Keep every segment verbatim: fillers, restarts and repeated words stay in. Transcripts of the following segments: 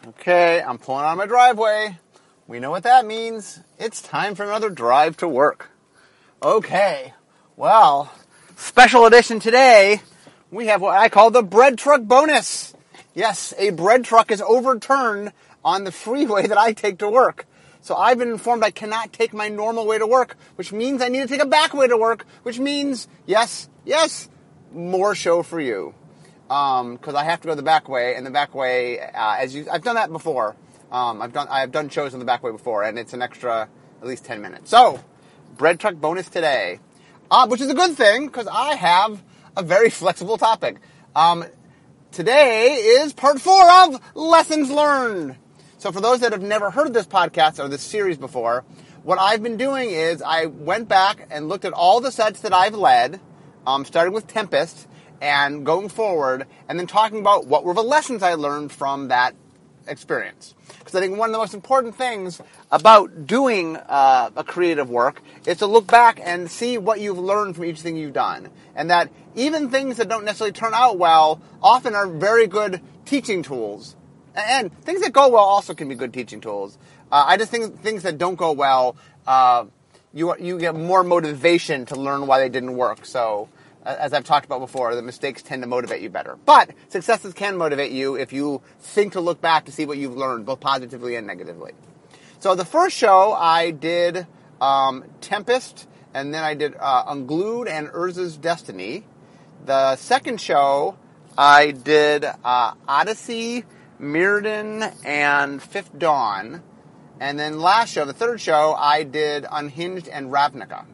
Okay, I'm pulling out of my driveway. We know what that means. It's time for another drive to work. Okay, well, special edition today, we have what I call the bread truck bonus. Yes, a bread truck is overturned on the freeway that I take to work. So I've been informed I cannot take my normal way to work, which means I need to take a back way to work, which means, yes, yes, more show for you. Um, because I have to go the back way, and the back way, uh, as you, I've done that before. Um, I've done, I've done shows on the back way before, and it's an extra at least ten minutes. So, bread truck bonus today, uh, which is a good thing because I have a very flexible topic. Um, today is part four of lessons learned. So, for those that have never heard this podcast or this series before, what I've been doing is I went back and looked at all the sets that I've led, um, starting with Tempest. And going forward, and then talking about what were the lessons I learned from that experience. Because I think one of the most important things about doing uh, a creative work is to look back and see what you've learned from each thing you've done. And that even things that don't necessarily turn out well often are very good teaching tools. And things that go well also can be good teaching tools. Uh, I just think things that don't go well, uh, you you get more motivation to learn why they didn't work. So, as I've talked about before, the mistakes tend to motivate you better. But successes can motivate you if you think to look back to see what you've learned, both positively and negatively. So the first show, I did um, Tempest, and then I did uh, Unglued and Urza's Destiny. The second show, I did uh, Odyssey, Mirrodin, and Fifth Dawn. And then last show, the third show, I did Unhinged and Ravnica.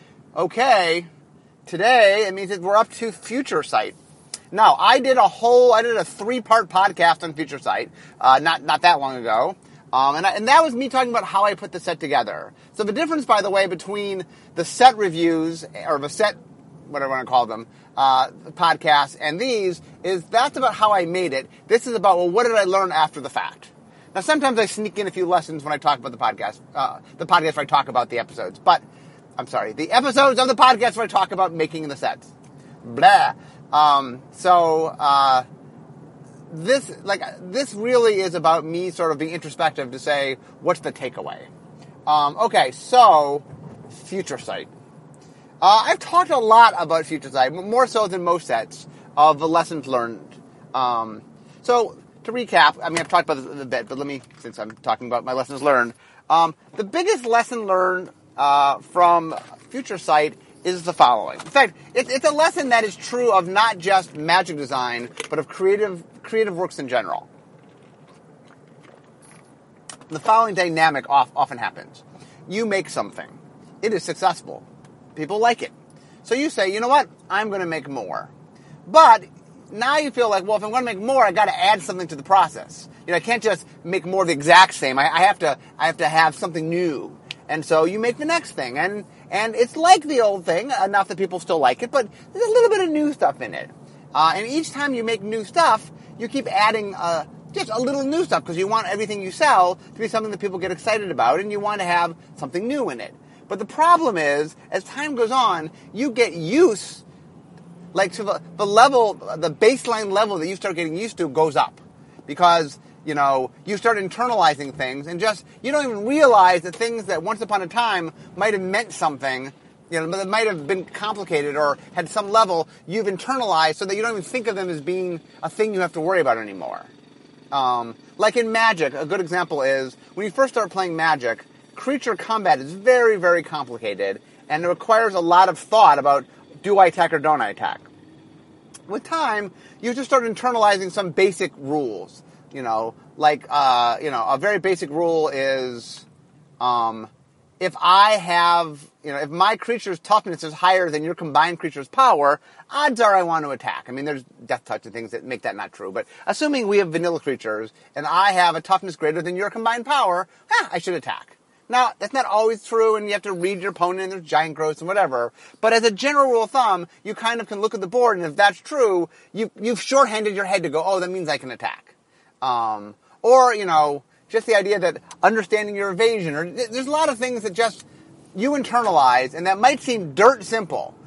Okay. Today, it means that we're up to Future Sight. Now, I did a whole, I did a three-part podcast on Future Sight, uh, not not that long ago, um, and, I, and that was me talking about how I put the set together. So the difference, by the way, between the set reviews, or the set, whatever I want to call them, uh, podcasts, and these, is that's about how I made it. This is about, well, what did I learn after the fact? Now, sometimes I sneak in a few lessons when I talk about the podcast, uh, the podcast where I talk about the episodes, but I'm sorry, the episodes of the podcast where I talk about making the sets. Blah. Um, so, uh, this, like, this really is about me sort of being introspective to say, what's the takeaway? Um, okay, so, Future Sight. Uh, I've talked a lot about Future Sight, more so than most sets, of the lessons learned. Um, so, to recap, I mean, I've talked about this a bit, but let me, since I'm talking about my lessons learned, um, the biggest lesson learned Uh, from Future Sight is the following. In fact, it's, it's a lesson that is true of not just magic design, but of creative creative works in general. The following dynamic off, often happens. You make something. It is successful. People like it. So you say, you know what? I'm going to make more. But now you feel like, well, if I'm going to make more, I got to add something to the process. You know, I can't just make more of the exact same. I, I have to I have to have something new. And so you make the next thing, and, and it's like the old thing, enough that people still like it, but there's a little bit of new stuff in it. Uh, and each time you make new stuff, you keep adding uh, just a little new stuff, because you want everything you sell to be something that people get excited about, and you want to have something new in it. But the problem is, as time goes on, you get used, like to the, the level, the baseline level that you start getting used to goes up. Because you know, you start internalizing things, and just, you don't even realize that things that once upon a time might have meant something, you know, that might have been complicated or had some level, you've internalized so that you don't even think of them as being a thing you have to worry about anymore. Um, like in Magic, a good example is, when you first start playing Magic, creature combat is very, very complicated, and it requires a lot of thought about, do I attack or don't I attack? With time, you just start internalizing some basic rules. You know, like, uh, you know, a very basic rule is, um, if I have, you know, if my creature's toughness is higher than your combined creature's power, odds are I want to attack. I mean, there's death touch and things that make that not true, but assuming we have vanilla creatures, and I have a toughness greater than your combined power, eh, I should attack. Now, that's not always true, and you have to read your opponent, and there's giant growths and whatever. But as a general rule of thumb, you kind of can look at the board, and if that's true, you, you've shorthanded your head to go, oh, that means I can attack. Um, or, you know, just the idea that understanding your evasion, or there's a lot of things that just you internalize, and that might seem dirt simple.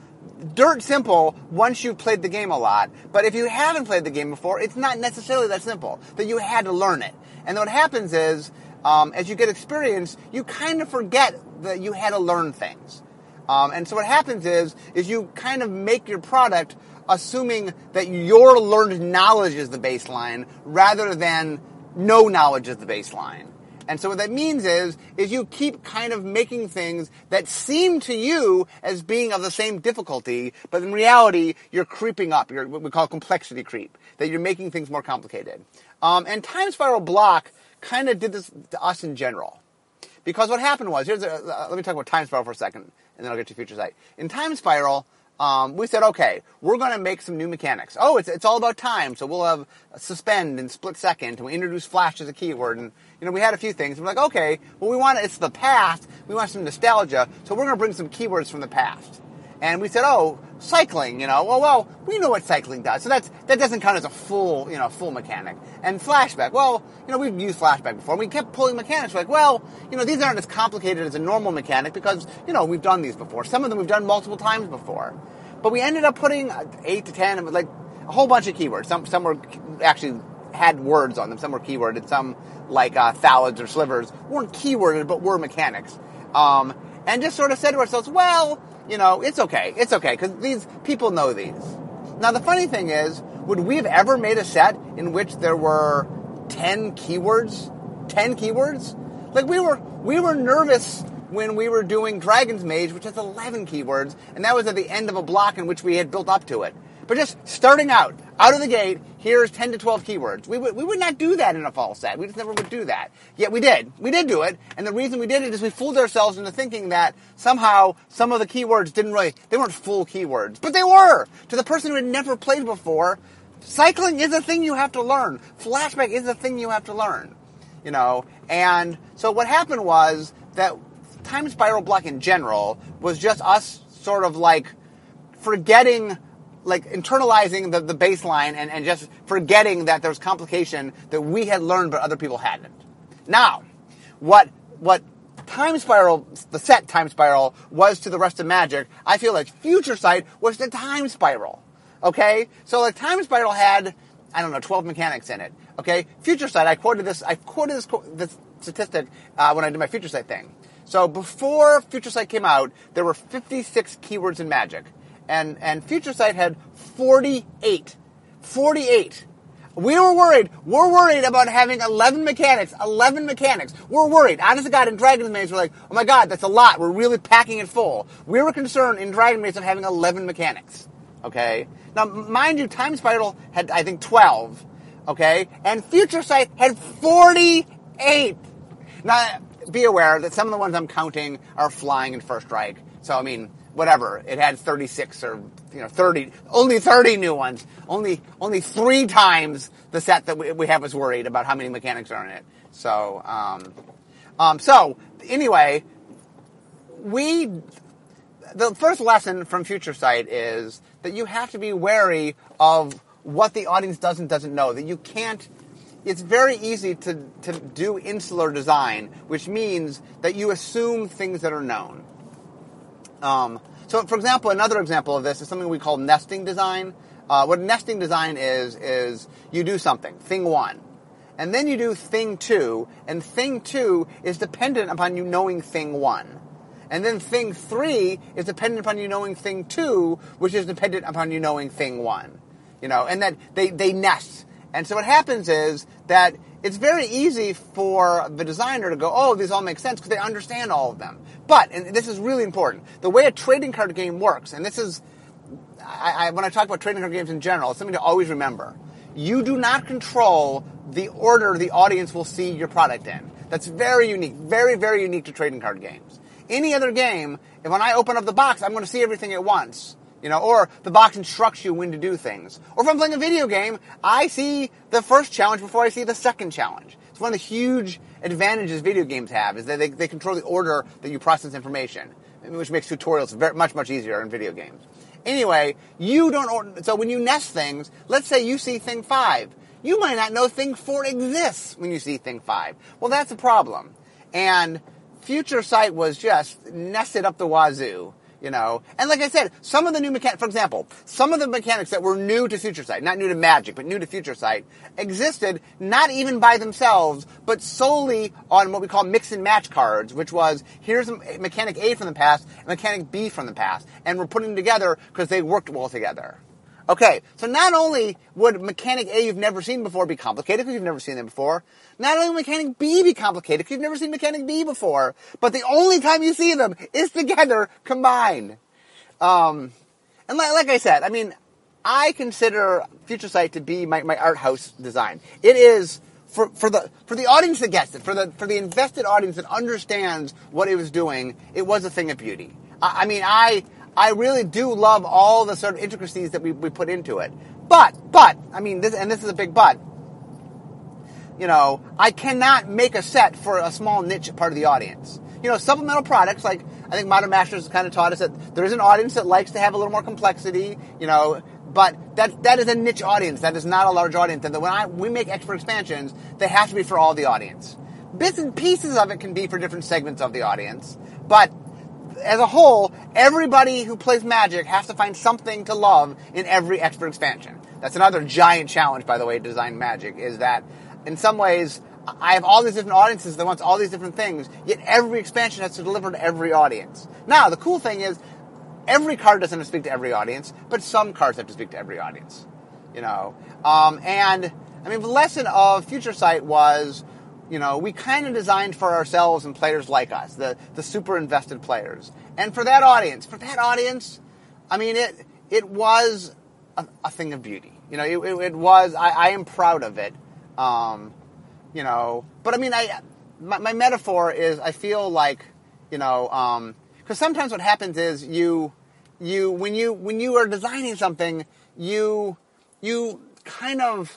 dirt simple once you've played the game a lot. But if you haven't played the game before, it's not necessarily that simple, that you had to learn it. And then what happens is, um, as you get experience, you kind of forget that you had to learn things. Um, and so what happens is, is you kind of make your product assuming that your learned knowledge is the baseline rather than no knowledge is the baseline. And so what that means is, is you keep kind of making things that seem to you as being of the same difficulty, but in reality, you're creeping up. You're what we call complexity creep, that you're making things more complicated. Um, and Time Spiral Block kind of did this to us in general. Because what happened was, here's a, uh, let me talk about Time Spiral for a second, and then I'll get to Future Sight. In Time Spiral, Um, we said, okay, we're going to make some new mechanics. Oh, it's it's all about time, so we'll have suspend and split second, and we introduce flash as a keyword, and, you know, we had a few things. We're like, okay, well, we want, it's the past, we want some nostalgia, so we're going to bring some keywords from the past. And we said, oh, cycling, you know, well, well, we know what cycling does, so that's, that doesn't count as a full, you know, full mechanic. And flashback, well, you know, we've used flashback before, and we kept pulling mechanics, we're like, well, you know, these aren't as complicated as a normal mechanic, because, you know, we've done these before. Some of them we've done multiple times before. But we ended up putting eight to ten, like a whole bunch of keywords. Some some were actually had words on them. Some were keyworded. Some, like uh, thalids or slivers, weren't keyworded, but were mechanics. Um, and just sort of said to ourselves, well, you know, it's okay. It's okay, because these people know these. Now, the funny thing is, would we have ever made a set in which there were ten keywords? ten keywords? Like, we were we were nervous when we were doing Dragon's Mage, which has eleven keywords, and that was at the end of a block in which we had built up to it. But just starting out, out of the gate, here's ten to twelve keywords. We would, we would not do that in a fall set. We just never would do that. Yet we did. We did do it, and the reason we did it is we fooled ourselves into thinking that somehow some of the keywords didn't really, they weren't full keywords. But they were! To the person who had never played before, cycling is a thing you have to learn. Flashback is a thing you have to learn. You know, and so what happened was that Time Spiral Block in general was just us sort of like forgetting, like internalizing the, the baseline and, and just forgetting that there was complication that we had learned but other people hadn't. Now, what what Time Spiral, the set Time Spiral, was to the rest of Magic, I feel like Future Sight was the Time Spiral. Okay? So like Time Spiral had, I don't know, twelve mechanics in it. Okay? Future Sight, I quoted this, I quoted this, this statistic uh, when I did my Future Sight thing. So before Future Sight came out, there were fifty-six keywords in Magic. And and Future Sight had forty-eight. forty-eight. We were worried. We're worried about having eleven mechanics. eleven mechanics. We're worried. Honest to God, in Dragon's Maze, we're like, oh my God, that's a lot. We're really packing it full. We were concerned in Dragon Maze of having eleven mechanics. Okay? Now, mind you, Time Spiral had, I think, twelve. Okay? And Future Sight had forty-eight. Now, be aware that some of the ones I'm counting are flying in First Strike. So, I mean, whatever. It had thirty-six or, you know, thirty, only thirty new ones. Only only three times the set that we, we have us worried about how many mechanics are in it. So, um, um, so, anyway, we, the first lesson from Future Sight is that you have to be wary of what the audience does and doesn't know. That you can't, it's very easy to, to do insular design, which means that you assume things that are known. Um, so, for example, another example of this is something we call nesting design. Uh, what nesting design is, is you do something, thing one. And then you do thing two, and thing two is dependent upon you knowing thing one. And then thing three is dependent upon you knowing thing two, which is dependent upon you knowing thing one. You know, and that they, they nest. And so what happens is that it's very easy for the designer to go, oh, these all make sense because they understand all of them. But, and this is really important, the way a trading card game works, and this is, I, I, when I talk about trading card games in general, it's something to always remember. You do not control the order the audience will see your product in. That's very unique, very, very unique to trading card games. Any other game, if when I open up the box, I'm going to see everything at once. You know, or the box instructs you when to do things. Or if I'm playing a video game, I see the first challenge before I see the second challenge. It's one of the huge advantages video games have, is that they, they control the order that you process information, which makes tutorials very, much, much easier in video games. Anyway, you don't order, so when you nest things, let's say you see thing five. You might not know thing four exists when you see thing five. Well, that's a problem. And Future Sight was just nested up the wazoo. You know, and like I said, some of the new mechanics, for example, some of the mechanics that were new to Future Sight, not new to Magic, but new to Future Sight, existed not even by themselves, but solely on what we call mix and match cards, which was, here's mechanic A from the past, and mechanic B from the past, and we're putting them together because they worked well together. Okay, so not only would mechanic A you've never seen before be complicated because you've never seen them before, not only would mechanic B be complicated because you've never seen mechanic B before, but the only time you see them is together combined. Um, and like, like I said, I mean, I consider Future Sight to be my, my art house design. It is for for the for the audience that gets it, for the for the invested audience that understands what it was doing. It was a thing of beauty. I, I mean, I. I really do love all the sort of intricacies that we, we put into it. But, but, I mean, this, and this is a big but, you know, I cannot make a set for a small niche part of the audience. You know, supplemental products, like, I think Modern Masters has kind of taught us that there is an audience that likes to have a little more complexity, you know, but that that is a niche audience. That is not a large audience. And when I, we make expert expansions, they have to be for all the audience. Bits and pieces of it can be for different segments of the audience, but as a whole, everybody who plays Magic has to find something to love in every expert expansion. That's another giant challenge, by the way, to design Magic, is that in some ways, I have all these different audiences that wants all these different things, yet every expansion has to deliver to every audience. Now, the cool thing is, every card doesn't have to speak to every audience, but some cards have to speak to every audience. You know? Um, and, I mean, the lesson of Future Sight was, you know, we kind of designed for ourselves and players like us, the, the super invested players. And for that audience, for that audience, I mean, it it was a, a thing of beauty. You know, it, it, it was, I, I am proud of it. Um, you know, but I mean, I my, my metaphor is I feel like, you know, um, because sometimes what happens is you, you, when you, when you are designing something, you, you kind of,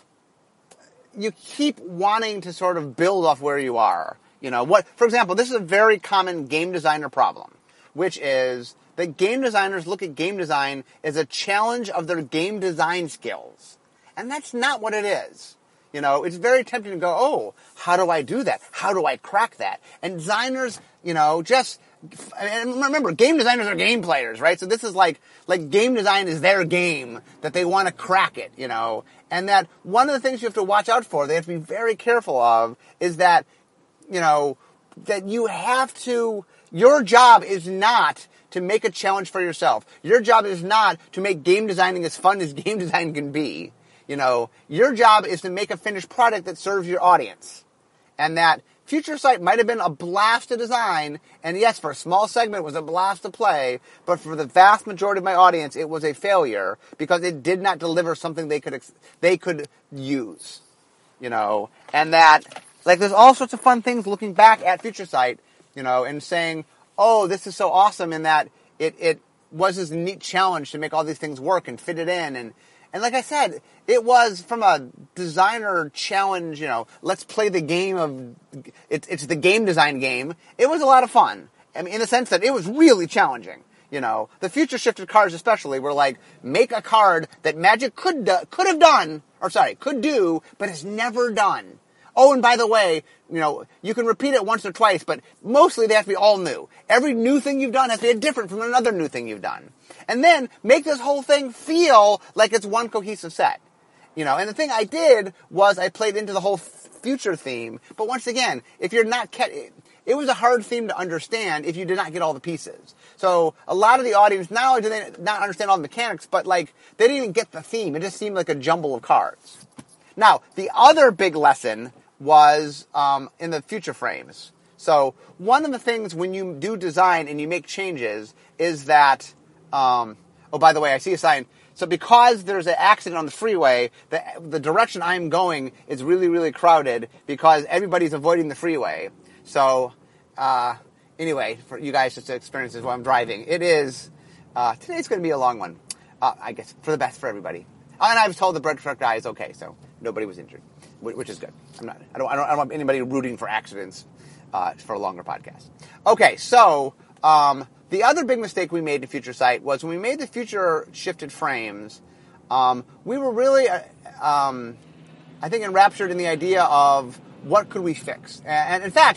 you keep wanting to sort of build off where you are. You know, what, for example, this is a very common game designer problem, which is that game designers look at game design as a challenge of their game design skills. And that's not what it is. You know, it's very tempting to go, oh, how do I do that? How do I crack that? And designers, you know, just, and remember, game designers are game players, right? So this is like, like game design is their game, that they want to crack it, you know? And that one of the things you have to watch out for, they have to be very careful of, is that, you know, that you have to, your job is not to make a challenge for yourself. Your job is not to make game designing as fun as game design can be. You know, your job is to make a finished product that serves your audience. And that Future Sight might have been a blast to design, and yes, for a small segment it was a blast to play, but for the vast majority of my audience it was a failure because it did not deliver something they could they could use. You know, and that, like, there's all sorts of fun things looking back at Future Sight, you know, and saying, oh, this is so awesome in that it, it was this neat challenge to make all these things work and fit it in. And, and like I said, it was from a designer challenge, you know, let's play the game of, it, it's the game design game. It was a lot of fun. I mean, in the sense that it was really challenging. You know, the future shifted cards especially were like, make a card that Magic could do, could have done, or sorry, could do, but has never done. Oh, and by the way, you know, you can repeat it once or twice, but mostly they have to be all new. Every new thing you've done has to be different from another new thing you've done. And then make this whole thing feel like it's one cohesive set. You know, and the thing I did was I played into the whole future theme, but once again, if you're not, ke- it was a hard theme to understand if you did not get all the pieces. So a lot of the audience, not only did they not understand all the mechanics, but like, they didn't even get the theme. It just seemed like a jumble of cards. Now, the other big lesson was um, in the future frames. So one of the things when you do design and you make changes is that, um, oh, by the way, I see a sign. So because there's an accident on the freeway, the, the direction I'm going is really, really crowded because everybody's avoiding the freeway. So uh, anyway, for you guys just to experience this while I'm driving, it is, uh, today's going to be a long one, uh, I guess, for the best for everybody. And I was told the bread truck guy is okay, so nobody was injured, which is good. I'm not. I don't. I don't, I don't want anybody rooting for accidents uh, for a longer podcast. Okay, so um, the other big mistake we made in Future Sight was when we made the future shifted frames. Um, we were really, uh, um, I think, enraptured in the idea of what could we fix. And in fact,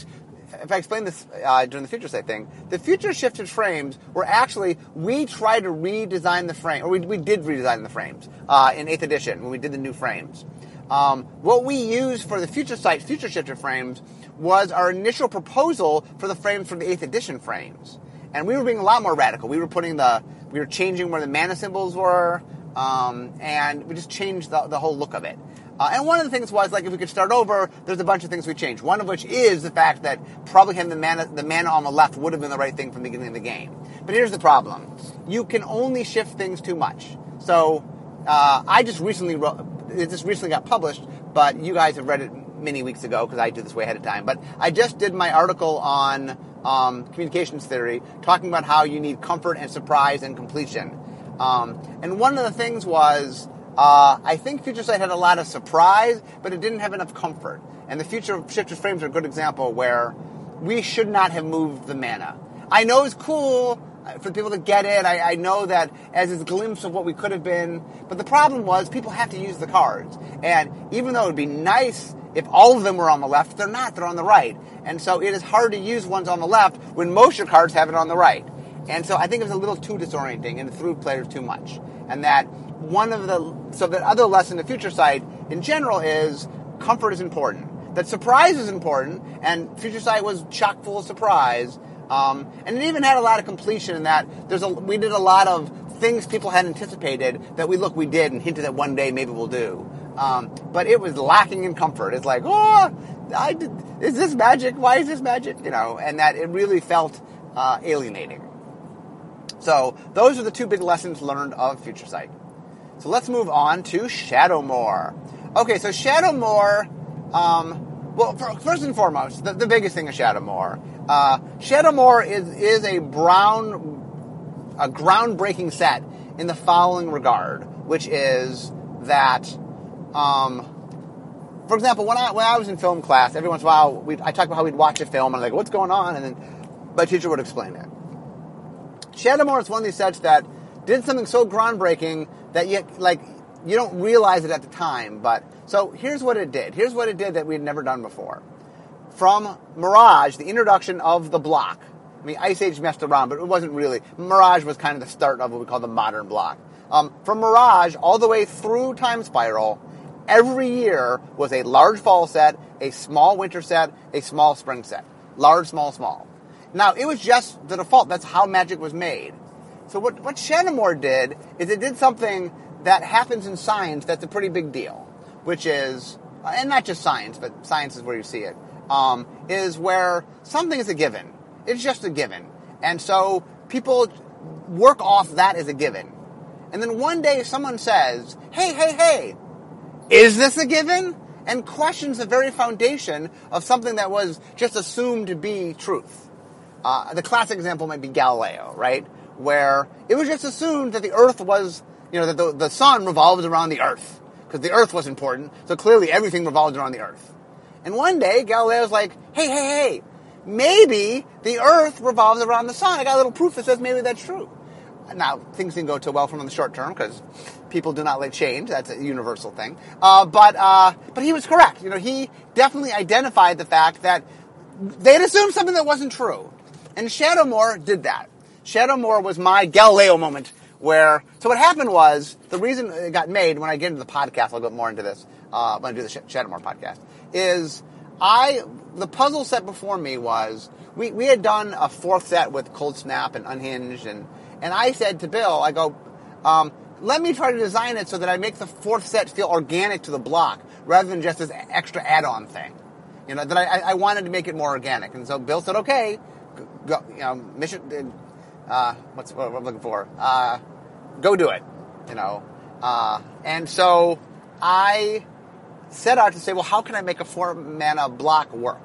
if I explain this uh, during the Future Sight thing, the future shifted frames were actually, we tried to redesign the frame, or we, we did redesign the frames uh, in eighth edition when we did the new frames. Um, what we used for the Future Sight future shifted frames was our initial proposal for the frames for the eighth edition frames. And we were being a lot more radical. We were putting the, we were changing where the mana symbols were, um, and we just changed the, the whole look of it. Uh, and one of the things was, like, if we could start over, there's a bunch of things we changed. One of which is the fact that probably having the mana, the mana on the left would have been the right thing from the beginning of the game. But here's the problem. You can only shift things too much. So, uh, I just recently wrote, it just recently got published, but you guys have read it many weeks ago, because I do this way ahead of time. But I just did my article on um, communications theory, talking about how you need comfort and surprise and completion. Um, and one of the things was, uh, I think Future Sight had a lot of surprise, but it didn't have enough comfort. And the Future Shifted Frames are a good example where we should not have moved the mana. I know it's cool for people to get it. I, I know that as a glimpse of what we could have been. But the problem was people have to use the cards. And even though it would be nice if all of them were on the left, they're not. They're on the right. And so it is hard to use ones on the left when most of your cards have it on the right. And so I think it was a little too disorienting and it threw players too much. And that one of the, so the other lesson in Future Sight in general is comfort is important. That surprise is important, and Future Sight was chock full of surprise. Um, and it even had a lot of completion in that there's a, we did a lot of things people had anticipated that we, look, we did and hinted that one day maybe we'll do. Um, but it was lacking in comfort. It's like, oh, I did, is this magic? Why is this magic? You know, and that it really felt uh, alienating. So those are the two big lessons learned of Future Sight. So let's move on to Shadowmoor. Okay, so Shadowmoor, um, well, for, first and foremost, the, the biggest thing of Shadowmoor, uh, Shadowmoor is is a brown, a groundbreaking set in the following regard, which is that, um, for example, when I when I was in film class, every once in a while, we'd, I talked about how we'd watch a film and I'm like, what's going on? And then my teacher would explain it. Shadowmoor is one of these sets that did something so groundbreaking that you, like, you don't realize it at the time. But so here's what it did. Here's what it did that we had never done before. From Mirage, the introduction of the block. I mean, Ice Age messed around, but it wasn't really. Mirage was kind of the start of what we call the modern block. Um, from Mirage all the way through Time Spiral, every year was a large fall set, a small winter set, a small spring set. Large, small, small. Now, it was just the default. That's how Magic was made. So what, what Shadowmoor did is it did something that happens in science that's a pretty big deal, which is, and not just science, but science is where you see it, um, is where something is a given. It's just a given. And so people work off that as a given. And then one day someone says, hey, hey, hey, is this a given? And questions the very foundation of something that was just assumed to be truth. Uh, the classic example might be Galileo, right? Where it was just assumed that the Earth was, you know, that the, the sun revolves around the Earth. Because the Earth was important, so clearly everything revolves around the Earth. And one day, Galileo's like, hey, hey, hey, maybe the Earth revolves around the sun. I got a little proof that says maybe that's true. Now, things didn't go too well for him in the short term, because people do not like change. That's a universal thing. Uh, but, uh, but he was correct. You know, he definitely identified the fact that they'd assumed something that wasn't true. And Shadowmoor did that. Shadowmoor was my Galileo moment where, so what happened was, the reason it got made, when I get into the podcast, I'll go more into this, uh, when I do the Shadowmoor podcast, is I, the puzzle set before me was, we, we had done a fourth set with Cold Snap and Unhinged, and, and I said to Bill, I go, um, let me try to design it so that I make the fourth set feel organic to the block, rather than just this extra add-on thing. You know, that I, I wanted to make it more organic. And so Bill said, okay, go, you know, mission, uh, what's what I'm looking for? Uh, go do it, you know. Uh, and so I set out to say, well, how can I make a four mana block work?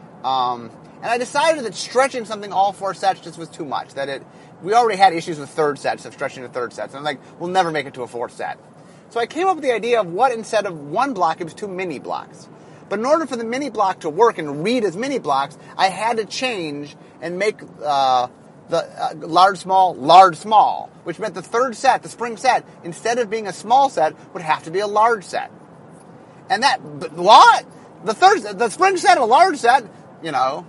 Um, and I decided that stretching something all four sets just was too much. That it, we already had issues with third sets, of stretching to third sets. And I'm like, we'll never make it to a fourth set. So I came up with the idea of what, instead of one block, it was two mini blocks. But in order for the mini block to work and read as mini blocks, I had to change and make uh, the uh, large, small, large, small, which meant the third set, the spring set, instead of being a small set, would have to be a large set. And that, but what? The third, the spring set of a large set, you know,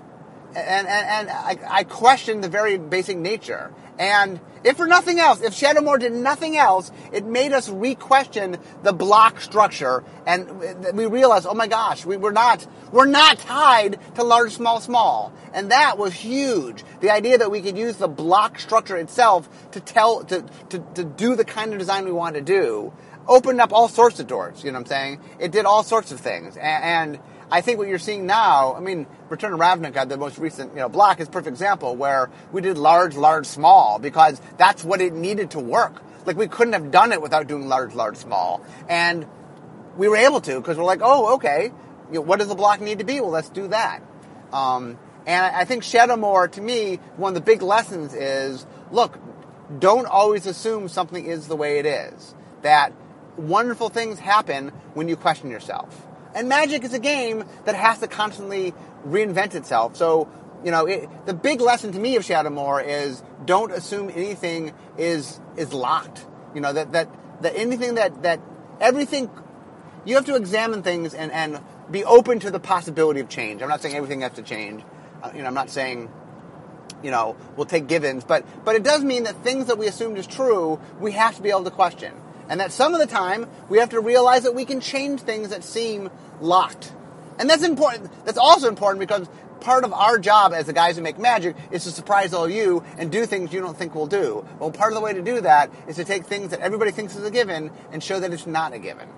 and, and, and I, I questioned the very basic nature. And if for nothing else, if Shadowmoor did nothing else, it made us re-question the block structure, and we realized, oh my gosh, we, we're not we're not tied to large, small, small, and that was huge. The idea that we could use the block structure itself to tell to to, to do the kind of design we wanted to do opened up all sorts of doors. You know what I'm saying? It did all sorts of things, and, and I think what you're seeing now, I mean, Return to Ravnica, the most recent, you know, block, is a perfect example where we did large, large, small, because that's what it needed to work. Like, we couldn't have done it without doing large, large, small. And we were able to, because we're like, oh, okay, you know, what does the block need to be? Well, let's do that. Um, and I think Shadowmoor, to me, one of the big lessons is, look, don't always assume something is the way it is. That wonderful things happen when you question yourself. And Magic is a game that has to constantly reinvent itself. So, you know, it, the big lesson to me of Shadowmoor is don't assume anything is is locked. You know, that that, that anything that, that everything, you have to examine things and, and be open to the possibility of change. I'm not saying everything has to change. Uh, you know, I'm not saying, you know, we'll take givens. But, but it does mean that things that we assumed is true, we have to be able to question. And that some of the time, we have to realize that we can change things that seem locked. And that's important. That's also important because part of our job as the guys who make Magic is to surprise all you and do things you don't think we'll do. Well, part of the way to do that is to take things that everybody thinks is a given and show that it's not a given.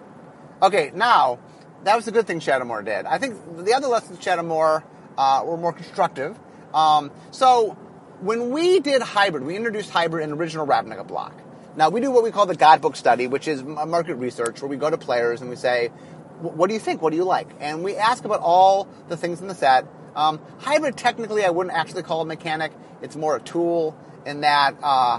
Okay, now, that was the good thing Shadowmoor did. I think the other lessons of Shadowmoor uh, were more constructive. Um, so, when we did Hybrid, we introduced Hybrid in the original Ravnica block. Now, we do what we call the Godbook study, which is market research, where we go to players and we say, what do you think? What do you like? And we ask about all the things in the set. Um, hybrid, technically, I wouldn't actually call it a mechanic. It's more a tool in that, uh,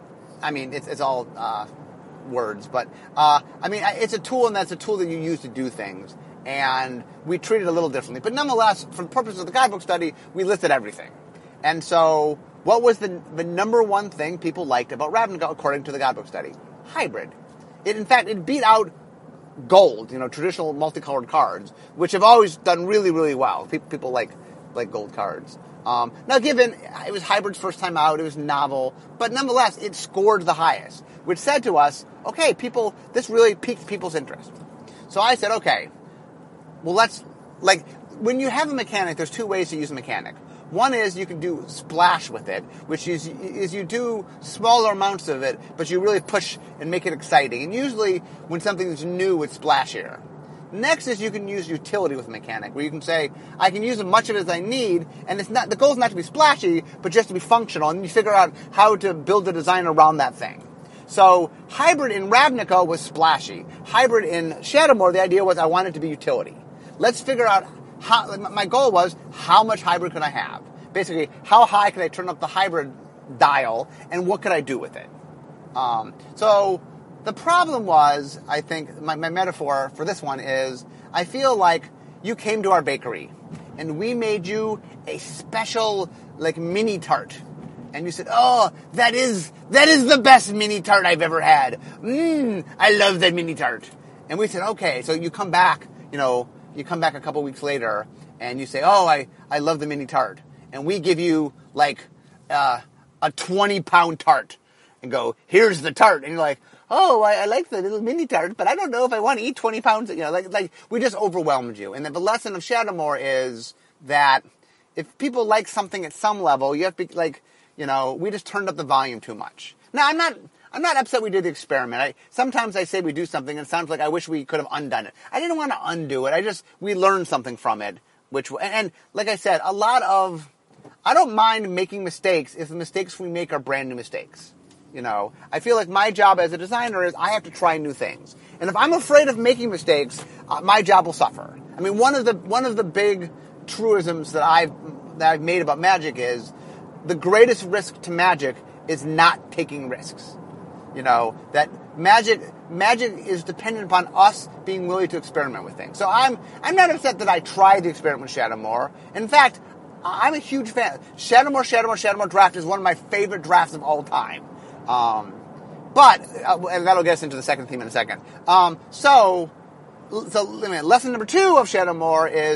I mean, it's, it's all uh, words. But, uh, I mean, it's a tool, and that's a tool that you use to do things. And we treat it a little differently. But nonetheless, for the purpose of the Godbook study, we listed everything. And so, what was the, the number one thing people liked about Ravnica according to the Godbook study? Hybrid. It, in fact, it beat out gold, you know, traditional multicolored cards, which have always done really, really well. People, people like like gold cards. Um, now, given it was Hybrid's first time out, it was novel, but nonetheless, it scored the highest, which said to us, okay, people, this really piqued people's interest. So I said, okay, well, let's, like, when you have a mechanic, there's two ways to use a mechanic. One is you can do splash with it, which is, is you do smaller amounts of it, but you really push and make it exciting. And usually, when something's new, it's splashier. Next is you can use utility with a mechanic, where you can say, I can use as much of it as I need, and it's not the goal is not to be splashy, but just to be functional, and you figure out how to build a design around that thing. So, Hybrid in Ravnica was splashy. Hybrid in Shadowmoor, the idea was I wanted it to be utility. Let's figure out how, my goal was, how much hybrid could I have? Basically, how high could I turn up the hybrid dial, and what could I do with it? Um, so, the problem was, I think, my, my metaphor for this one is, I feel like you came to our bakery, and we made you a special, like, mini tart. And you said, oh, that is, that is the best mini tart I've ever had. Mmm, I love that mini tart. And we said, okay, so you come back, you know, you come back a couple weeks later, and you say, oh, I, I love the mini tart. And we give you, like, uh, a twenty-pound tart. And go, here's the tart. And you're like, oh, I, I like the little mini tart, but I don't know if I want to eat twenty pounds. You know, like, like we just overwhelmed you. And then the lesson of Shadowmoor is that if people like something at some level, you have to be, like, you know, we just turned up the volume too much. Now, I'm not... I'm not upset we did the experiment. I, sometimes I say we do something and it sounds like I wish we could have undone it. I didn't want to undo it. I just, we learned something from it. Which, and, and like I said, a lot of, I don't mind making mistakes if the mistakes we make are brand new mistakes. You know, I feel like my job as a designer is I have to try new things. And if I'm afraid of making mistakes, uh, my job will suffer. I mean, one of the, one of the big truisms that I've, that I've made about Magic is the greatest risk to Magic is not taking risks. You know, that magic magic is dependent upon us being willing to experiment with things. So I'm I'm not upset that I tried to experiment with Shadowmoor. In fact, I'm a huge fan. Shadowmoor, Shadowmoor, Shadowmoor draft is one of my favorite drafts of all time. Um, but, uh, and that'll get us into the second theme in a second. Um, so, so, I mean, lesson number two of Shadowmoor is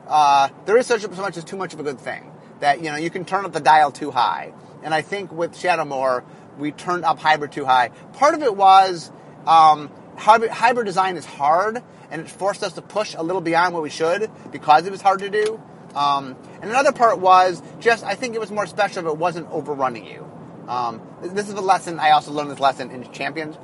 uh, there is such so much as too much of a good thing. That, you know, you can turn up the dial too high. And I think with Shadowmoor, we turned up hybrid too high. Part of it was um, hybrid, hybrid design is hard, and it forced us to push a little beyond what we should because it was hard to do. Um, and another part was just, I think it was more special if it wasn't overrunning you. Um, this is a lesson, I also learned this lesson in Champions.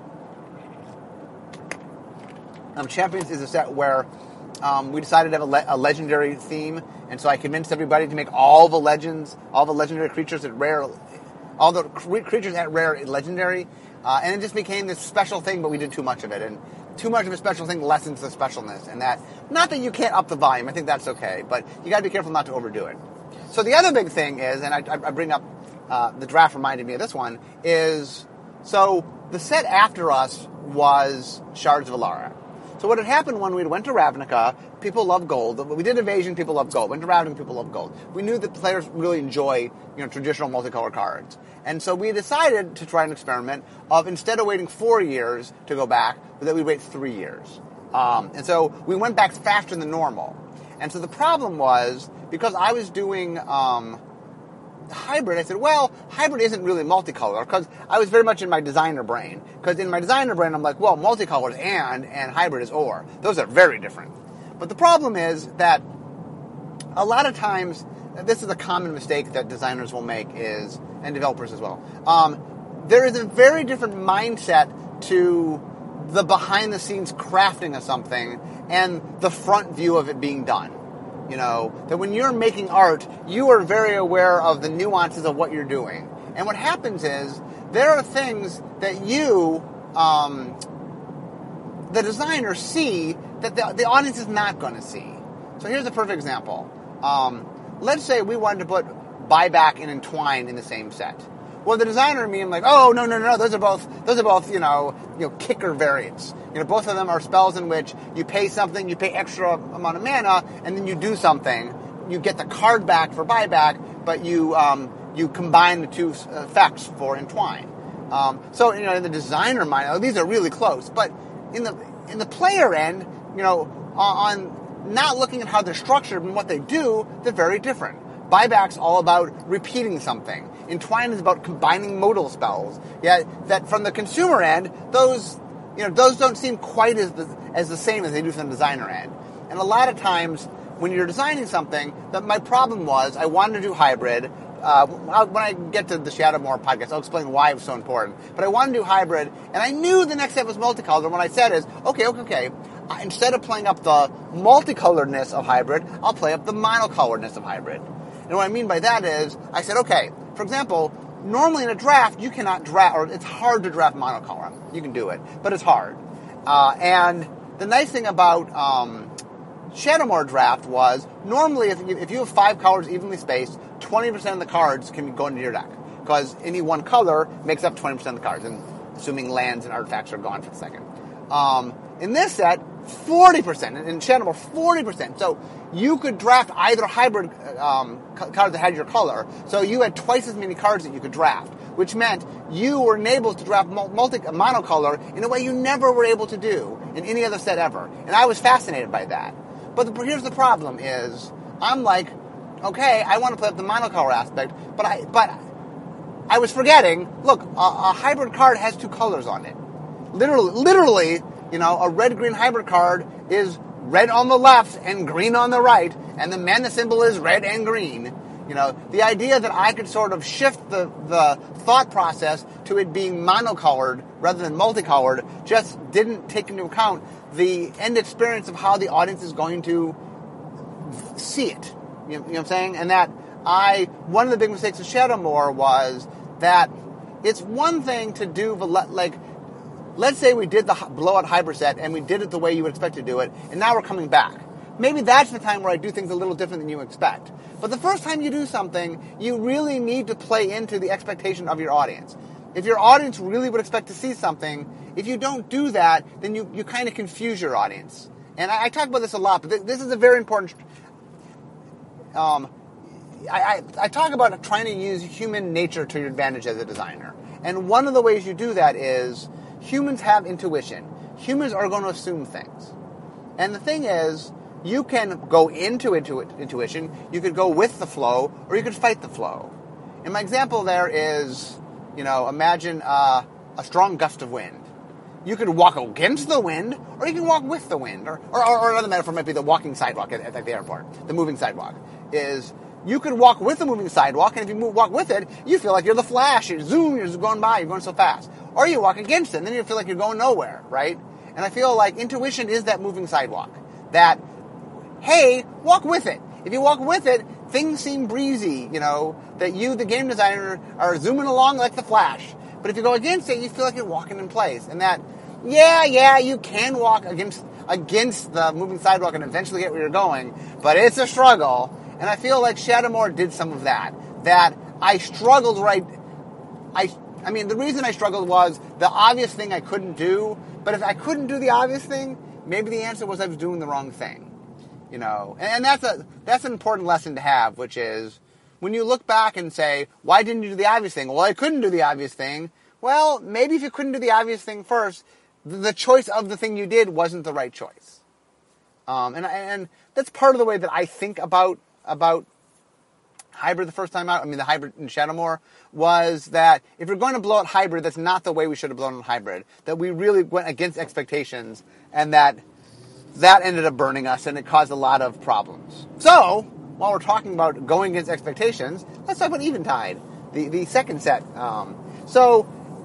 Um, Champions is a set where um, we decided to have a, le- a legendary theme, and so I convinced everybody to make all the legends, all the legendary creatures at rare, all the cre- creatures at rare legendary, uh, and it just became this special thing, but we did too much of it, and too much of a special thing lessens the specialness, and that, not that you can't up the volume, I think that's okay, but you gotta be careful not to overdo it. So the other big thing is, and I, I bring up, uh, the draft reminded me of this one, is, so the set after us was Shards of Alara. So what had happened when we went to Ravnica, people love gold. We did Evasion, people love gold. Went to Ravnica, people love gold. We knew that players really enjoy, you know, traditional multicolor cards. And so we decided to try an experiment of, instead of waiting four years to go back, that we'd wait three years. Um, and so we went back faster than normal. And so the problem was, because I was doing um, hybrid, I said, well, hybrid isn't really multicolor, because I was very much in my designer brain. Because in my designer brain, I'm like, well, multicolor is and, and hybrid is or. Those are very different. But the problem is that a lot of times, this is a common mistake that designers will make, is, and developers as well, um, there is a very different mindset to the behind-the-scenes crafting of something and the front view of it being done. You know, that when you're making art, you are very aware of the nuances of what you're doing. And what happens is, there are things that you, um, the designer, see that the, the audience is not going to see. So here's a perfect example. Um, let's say we wanted to put Buyback and Entwine in the same set. Well, the designer and me, I'm like, oh, no, no, no, those are both, those are both, you know, you know, kicker variants. You know, both of them are spells in which you pay something, you pay extra amount of mana, and then you do something. You get the card back for Buyback, but you, um, you combine the two effects for Entwine. Um, so, you know, in the designer mind, oh, these are really close. But in the, in the player end, you know, on not looking at how they're structured and what they do, they're very different. Buyback's all about repeating something. Entwine is about combining modal spells. Yeah, that from the consumer end, those, you know, those don't seem quite as the, as the same as they do from the designer end. And a lot of times, when you're designing something, that my problem was, I wanted to do hybrid. Uh, when I get to the Shadowmoor podcast, I'll explain why it was so important. But I wanted to do hybrid, and I knew the next step was multicolored. And what I said is, okay, okay, okay. Instead of playing up the multicoloredness of hybrid, I'll play up the monocoloredness of hybrid. And what I mean by that is, I said, okay, for example, normally in a draft, you cannot draft, or it's hard to draft monocolor. You can do it, but it's hard. Uh, and the nice thing about um, Shadowmoor draft was, normally if you, if you have five colors evenly spaced, twenty percent of the cards can go into your deck. Because any one color makes up twenty percent of the cards, and assuming lands and artifacts are gone for the second. Um, in this set, forty percent. In Shadowmoor, forty percent. So you could draft either hybrid um, cards that had your color. So you had twice as many cards that you could draft, which meant you were enabled to draft multi monocolor in a way you never were able to do in any other set ever. And I was fascinated by that. But the, here's the problem is, I'm like, okay, I want to play up the monocolor aspect, but I but I was forgetting, look, a, a hybrid card has two colors on it. Literally, literally, you know, a red-green hybrid card is red on the left and green on the right, and the mana symbol is red and green. You know, the idea that I could sort of shift the, the thought process to it being monocolored rather than multicolored just didn't take into account the end experience of how the audience is going to see it. You know, you know what I'm saying? And that I, one of the big mistakes of Shadowmoor was that it's one thing to do, the like, let's say we did the blowout hybrid set and we did it the way you would expect to do it, and now we're coming back. Maybe that's the time where I do things a little different than you expect. But the first time you do something, you really need to play into the expectation of your audience. If your audience really would expect to see something, if you don't do that, then you, you kind of confuse your audience. And I, I talk about this a lot, but th- this is a very important... Um, I, I, I talk about trying to use human nature to your advantage as a designer. And one of the ways you do that is humans have intuition. Humans are going to assume things. And the thing is, you can go into intu- intuition, you could go with the flow, or you could fight the flow. And my example there is, you know, imagine uh, a strong gust of wind. You could walk against the wind, or you can walk with the wind. Or, or, or another metaphor might be the walking sidewalk at, at the airport, the moving sidewalk. Is you could walk with the moving sidewalk, and if you move, walk with it, you feel like you're the Flash. You zoom, you're just going by, you're going so fast. Or you walk against it, and then you feel like you're going nowhere, right? And I feel like intuition is that moving sidewalk. That, hey, walk with it. If you walk with it, things seem breezy, you know, that you, the game designer, are zooming along like the Flash. But if you go against it, you feel like you're walking in place. And that, yeah, yeah, you can walk against against the moving sidewalk and eventually get where you're going, but it's a struggle. And I feel like Shadowmoor did some of that. That I struggled right... I I mean, the reason I struggled was the obvious thing I couldn't do, but if I couldn't do the obvious thing, maybe the answer was I was doing the wrong thing. You know, and, and that's a that's an important lesson to have, which is... when you look back and say, why didn't you do the obvious thing? Well, I couldn't do the obvious thing. Well, maybe if you couldn't do the obvious thing first, the choice of the thing you did wasn't the right choice. Um, and and that's part of the way that I think about about hybrid the first time out. I mean, the hybrid in Shadowmoor was that if you're going to blow out hybrid, that's not the way we should have blown out hybrid. That we really went against expectations, and that that ended up burning us, and it caused a lot of problems. So, while we're talking about going against expectations, let's talk about Eventide, the, the second set. Um, so,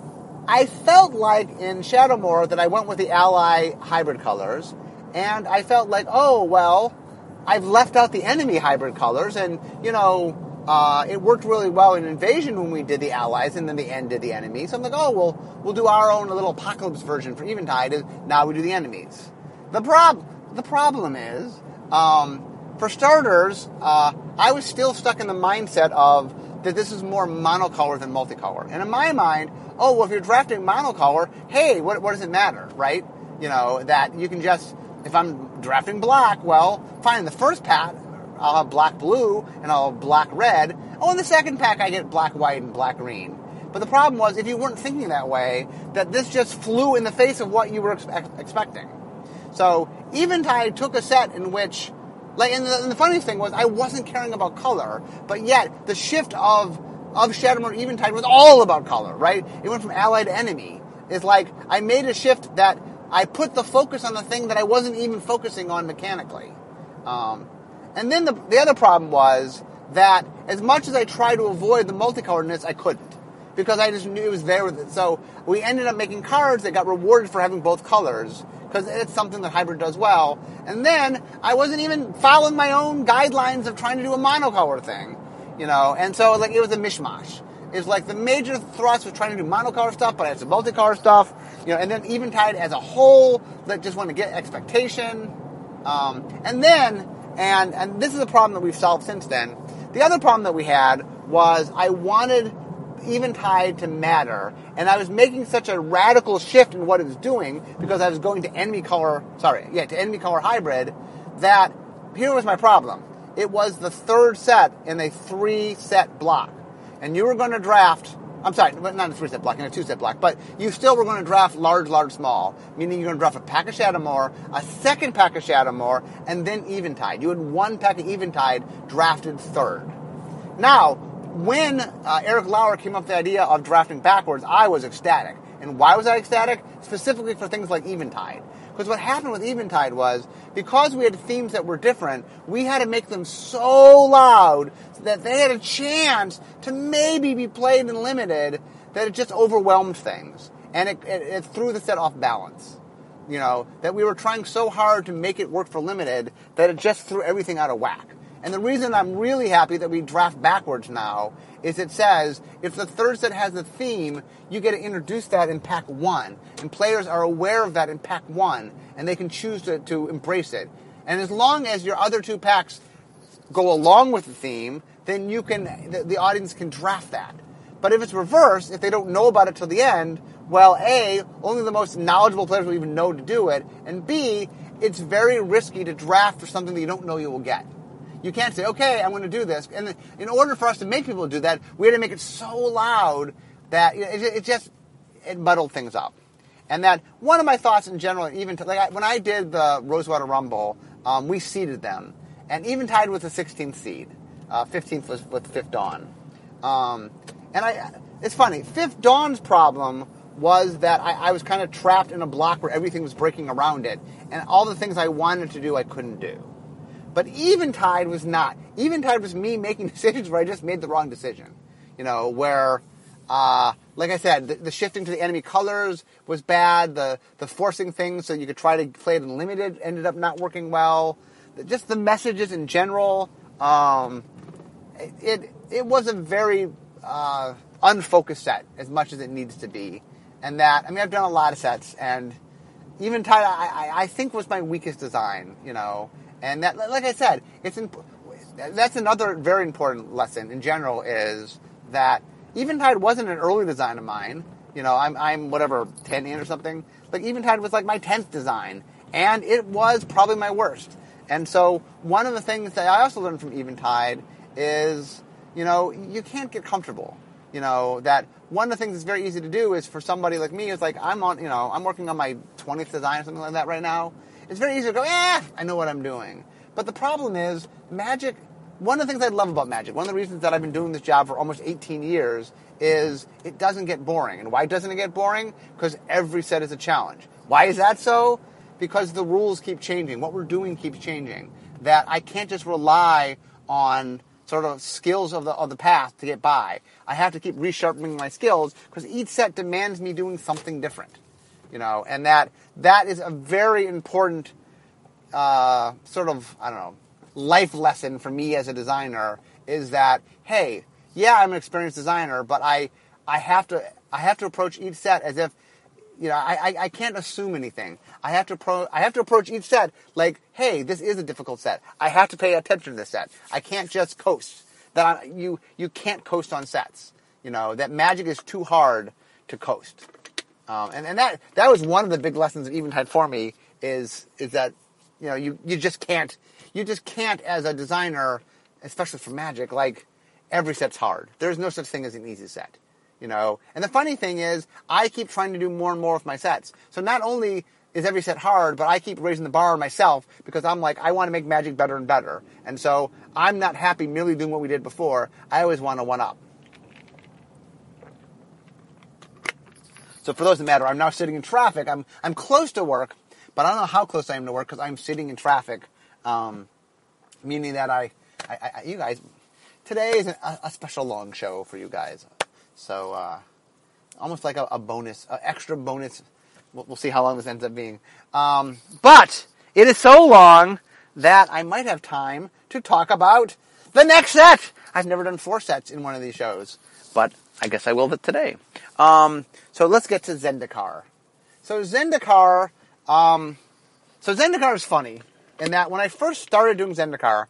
I felt like in Shadowmoor that I went with the Ally hybrid colors, and I felt like, oh, well, I've left out the enemy hybrid colors, and, you know, uh, it worked really well in Invasion when we did the Allies, and then the end did the enemies. So I'm like, oh, well, we'll do our own little Apocalypse version for Eventide, and now we do the enemies. The, prob- the problem is... Um, For starters, uh, I was still stuck in the mindset of that this is more monocolor than multicolor. And in my mind, oh, well, if you're drafting monocolor, hey, what, what does it matter, right? You know, that you can just, if I'm drafting black, well, fine, in the first pack, I'll have black-blue, and I'll have black-red. Oh, in the second pack, I get black-white and black-green. But the problem was, if you weren't thinking that way, that this just flew in the face of what you were ex- expecting. So, Eventide took a set in which... Like, and the, and the funniest thing was, I wasn't caring about color, but yet the shift of of Shadowmoor Eventide was all about color, right? It went from ally to enemy. It's like I made a shift that I put the focus on the thing that I wasn't even focusing on mechanically. Um, and then the the other problem was that as much as I tried to avoid the multicoloredness, I couldn't because I just knew it was there with it. So we ended up making cards that got rewarded for having both colors, because it's something that hybrid does well. And then I wasn't even following my own guidelines of trying to do a monocolor thing, you know. And so like it was a mishmash. It's like the major thrust was trying to do monocolor stuff, but I had some multicolor stuff, you know. And then Eventide as a whole that just wanted to get expectation. Um, and then, and and this is a problem that we've solved since then. The other problem that we had was I wanted Eventide to matter, and I was making such a radical shift in what it was doing because I was going to enemy color, sorry, yeah, to enemy color hybrid, that here was my problem. It was the third set in a three-set block, and you were going to draft, I'm sorry, not a three-set block, in a two-set block, but you still were going to draft large, large, small, meaning you're going to draft a pack of Shadowmoor, a second pack of Shadowmoor, and then Eventide. You had one pack of Eventide drafted third. Now, when uh, Eric Lauer came up with the idea of drafting backwards, I was ecstatic. And why was I ecstatic? Specifically for things like Eventide. Because what happened with Eventide was, because we had themes that were different, we had to make them so loud that they had a chance to maybe be played and limited that it just overwhelmed things. And it, it, it threw the set off balance. You know, that we were trying so hard to make it work for limited that it just threw everything out of whack. And the reason I'm really happy that we draft backwards now is it says, if the third set has a theme, you get to introduce that in pack one. And players are aware of that in pack one, and they can choose to, to embrace it. And as long as your other two packs go along with the theme, then you can, the, the audience can draft that. But if it's reversed, if they don't know about it till the end, well, A, only the most knowledgeable players will even know to do it, and B, it's very risky to draft for something that you don't know you will get. You can't say, okay, I'm going to do this. And in order for us to make people do that, we had to make it so loud that it, it just, it muddled things up. And that one of my thoughts in general, even to, like I, when I did the Rosewater Rumble, um, we seeded them. And Eventide was the sixteenth seed. Uh, fifteenth was with Fifth Dawn. Um, and I, it's funny, Fifth Dawn's problem was that I, I was kind of trapped in a block where everything was breaking around it, and all the things I wanted to do, I couldn't do. But Eventide was not. Eventide was me making decisions where I just made the wrong decision. You know, where, uh, like I said, the, the shifting to the enemy colors was bad. The the forcing things so you could try to play it in limited ended up not working well. Just the messages in general, um, it, it it was a very uh, unfocused set as much as it needs to be. And that, I mean, I've done a lot of sets, and Eventide, I, I, I think, was my weakest design, you know. And that, like I said, it's imp- that's another very important lesson in general, is that Eventide wasn't an early design of mine. You know, I'm, I'm whatever, ten in or something. Like, Eventide was like my tenth design, and it was probably my worst. And so one of the things that I also learned from Eventide is, you know, you can't get comfortable. You know, that one of the things that's very easy to do is for somebody like me, is like, I'm on, you know, I'm working on my twentieth design or something like that right now. It's very easy to go, eh, I know what I'm doing. But the problem is, Magic, one of the things I love about Magic, one of the reasons that I've been doing this job for almost eighteen years, is it doesn't get boring. And why doesn't it get boring? Because every set is a challenge. Why is that so? Because the rules keep changing. What we're doing keeps changing. That I can't just rely on sort of skills of the of the past to get by. I have to keep resharpening my skills because each set demands me doing something different, you know. And that that is a very important uh, sort of I don't know life lesson for me as a designer. Is that, hey, yeah, I'm an experienced designer, but I I have to I have to approach each set as if, you know, I, I, I can't assume anything. I have to pro, I have to approach each set like, hey, this is a difficult set. I have to pay attention to this set. I can't just coast. That I, you you can't coast on sets. You know, that Magic is too hard to coast. Um, and and that that was one of the big lessons of Eventide for me, is is that, you know, you, you just can't you just can't as a designer, especially for Magic, like, every set's hard. There's no such thing as an easy set. You know, and the funny thing is, I keep trying to do more and more with my sets. So not only is every set hard, but I keep raising the bar myself because I'm like, I want to make Magic better and better. And so I'm not happy merely doing what we did before. I always want to one-up. So for those that matter, I'm now sitting in traffic. I'm I'm close to work, but I don't know how close I am to work because I'm sitting in traffic, um, meaning that I, I, I, you guys, today is a, a special long show for you guys. So, uh, almost like a, a bonus, an extra bonus. We'll, we'll see how long this ends up being. Um, but it is so long that I might have time to talk about the next set. I've never done four sets in one of these shows, but I guess I will today. Um, so let's get to Zendikar. So Zendikar, um, so Zendikar is funny in that when I first started doing Zendikar,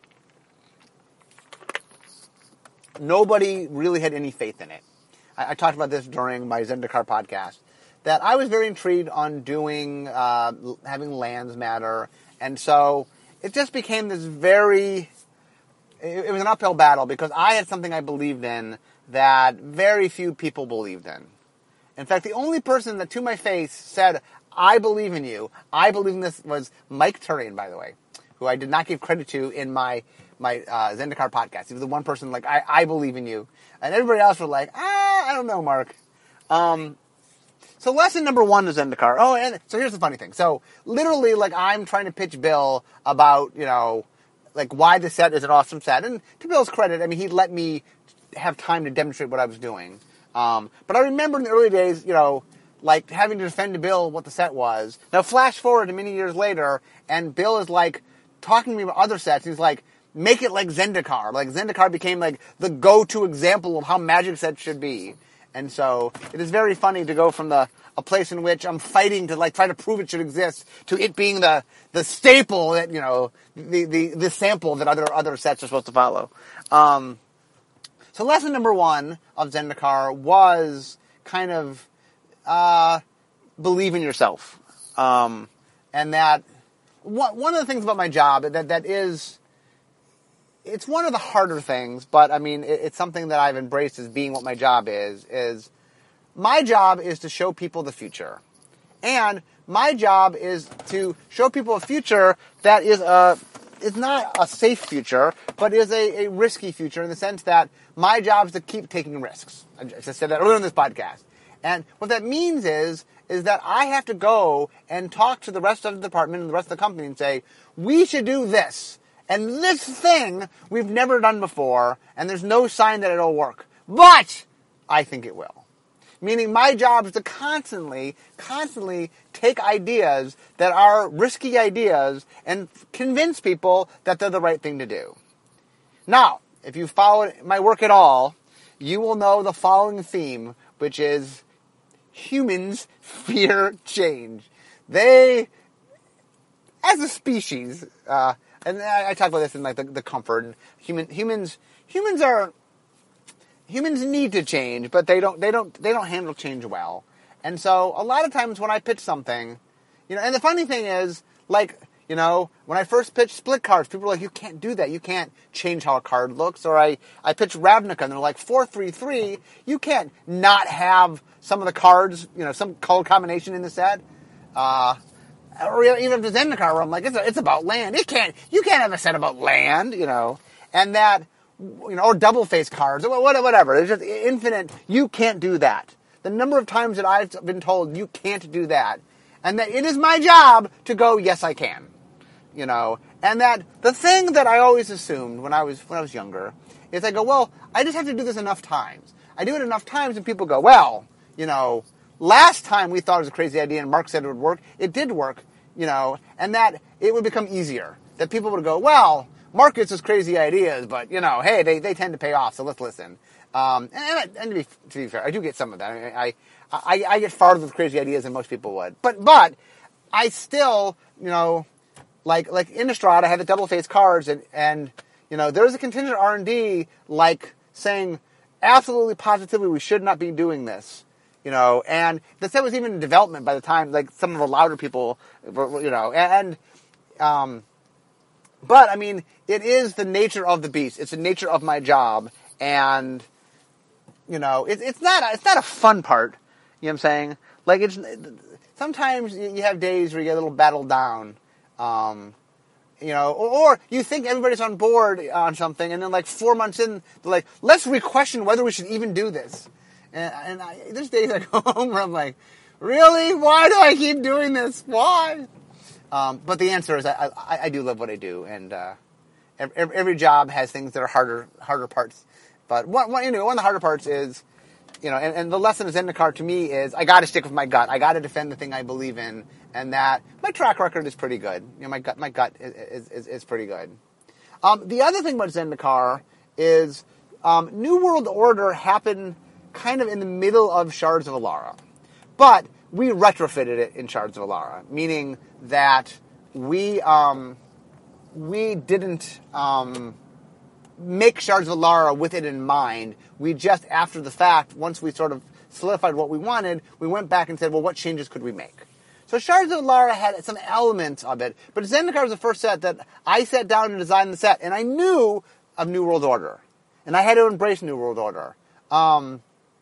nobody really had any faith in it. I, I talked about this during my Zendikar podcast, that I was very intrigued on doing, uh, having lands matter, and so it just became this very, it, it was an uphill battle because I had something I believed in that very few people believed in. In fact, the only person that to my face said, I believe in you, I believe in this, was Mike Turian, by the way, who I did not give credit to in my my uh, Zendikar podcast. He was the one person like, I, I believe in you. And everybody else were like, ah, I don't know, Mark. Um, so lesson number one is Zendikar. Oh, and so here's the funny thing. So literally, like, I'm trying to pitch Bill about, you know, like, why the set is an awesome set. And to Bill's credit, I mean, he let me have time to demonstrate what I was doing. Um, but I remember in the early days, you know, like, having to defend to Bill what the set was. Now, flash forward to many years later, and Bill is, like, talking to me about other sets. He's like, make it like Zendikar. Like, Zendikar became, like, the go-to example of how Magic sets should be. And so, it is very funny to go from the a place in which I'm fighting to, like, try to prove it should exist, to it being the, the staple that, you know, the, the, the sample that other, other sets are supposed to follow. Um, so lesson number one of Zendikar was kind of, uh, believe in yourself. Um, and that, one, one of the things about my job that, that is, it's one of the harder things, but I mean, it, it's something that I've embraced as being what my job is, is my job is to show people the future. And my job is to show people a future that is a is not a safe future, but is a, a risky future in the sense that my job is to keep taking risks. I just said that earlier in this podcast. And what that means is, is that I have to go and talk to the rest of the department and the rest of the company and say, we should do this. And this thing we've never done before, and there's no sign that it'll work. But I think it will. Meaning my job is to constantly, constantly take ideas that are risky ideas and convince people that they're the right thing to do. Now, if you followed my work at all, you will know the following theme, which is humans fear change. They, as a species, uh, and I, I talk about this in like the, the comfort. Human, humans, humans are. Humans need to change, but they don't, they don't, they don't handle change well. And so a lot of times when I pitch something, you know, and the funny thing is, like, you know, when I first pitched split cards, people were like, you can't do that. You can't change how a card looks. Or I, I pitched Ravnica and they're like, four three three, you can't not have some of the cards, you know, some color combination in the set. Uh, or even if it's Zendikar, where I'm like, it's, a, it's about land. It can't, you can't have a set about land, you know, and that, you know, or double-face cards, or whatever. It's just infinite. You can't do that. The number of times that I've been told you can't do that, and that it is my job to go, yes, I can. You know, and that the thing that I always assumed when I was when I was younger is I go, well, I just have to do this enough times. I do it enough times, and people go, well, you know, last time we thought it was a crazy idea, and Mark said it would work. It did work, you know, and that it would become easier. That people would go, well, Mark gets his crazy ideas, but, you know, hey, they, they tend to pay off, so let's listen. Um, and and to, be, to be fair, I do get some of that. I, mean, I, I I get farther with crazy ideas than most people would. But but I still, you know, like like Innistrad, I have the double-faced cards, and, and, you know, there's a contingent R and D, like, saying, absolutely, positively, we should not be doing this. You know, and the set was even in development by the time, like, some of the louder people, you know, and... Um, But, I mean, it is the nature of the beast. It's the nature of my job. And, you know, it, it's not a, it's not a fun part. You know what I'm saying? Like, it's sometimes you have days where you get a little battled down. Um, you know, or, or you think everybody's on board on something, and then, like, four months in, they're like, let's re-question whether we should even do this. And, and I, there's days I go home where I'm like, really? Why do I keep doing this? Why? Um, but the answer is I, I, I do love what I do, and uh, every, every job has things that are harder harder parts. But one, one, you know, one of the harder parts is, you know, and, and the lesson of Zendikar to me is I got to stick with my gut. I got to defend the thing I believe in, and that my track record is pretty good. You know, my gut my gut is is, is pretty good. Um, the other thing about Zendikar is um, New World Order happened kind of in the middle of Shards of Alara, but we retrofitted it in Shards of Alara, meaning that we um, we didn't um, make Shards of Alara with it in mind. We just, after the fact, once we sort of solidified what we wanted, we went back and said, well, what changes could we make? So Shards of Alara had some elements of it, but Zendikar was the first set that I sat down and designed the set, and I knew of New World Order, and I had to embrace New World Order. Um,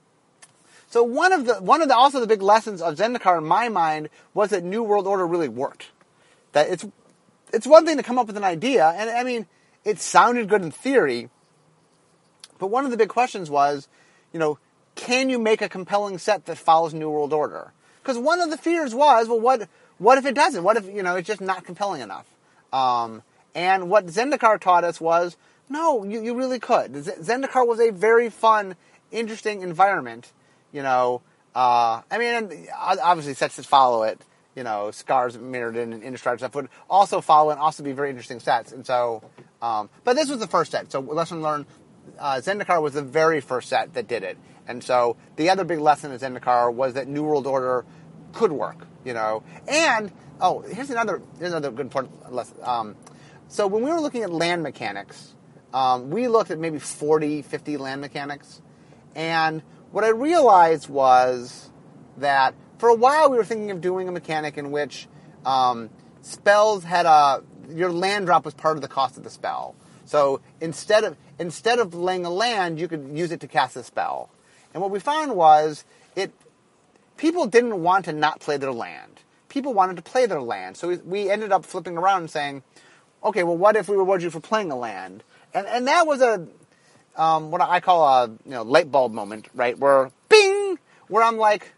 So one of the one of the also the big lessons of Zendikar in my mind was that New World Order really worked. That it's it's one thing to come up with an idea, and I mean it sounded good in theory, but one of the big questions was, you know, can you make a compelling set that follows New World Order? Because one of the fears was, well, what what if it doesn't? What if, you know, it's just not compelling enough? Um, and what Zendikar taught us was, no, you, you really could. Zendikar was a very fun, interesting environment. You know, uh, I mean, obviously sets that follow it, you know, Scars, Mirrodin, and Innistrad stuff would also follow and also be very interesting sets. And so, um, but this was the first set. So lesson learned, uh, Zendikar was the very first set that did it. And so the other big lesson of Zendikar was that New World Order could work, you know. And, oh, here's another, here's another good important lesson. Um, so when we were looking at land mechanics, um, we looked at maybe forty, fifty land mechanics. And what I realized was that for a while we were thinking of doing a mechanic in which um, spells had a your land drop was part of the cost of the spell. So instead of instead of laying a land, you could use it to cast a spell. And what we found was it people didn't want to not play their land. People wanted to play their land. So we, we ended up flipping around and saying, okay, well, what if we reward you for playing a land? And and that was a um, what I call a you know light bulb moment, right? Where bing, where I'm like,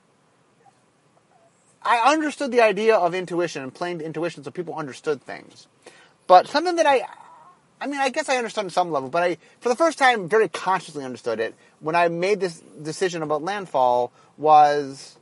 I understood the idea of intuition and playing to intuition, so people understood things. But something that I, I mean, I guess I understood on some level, but I, for the first time, very consciously understood it when I made this decision about landfall was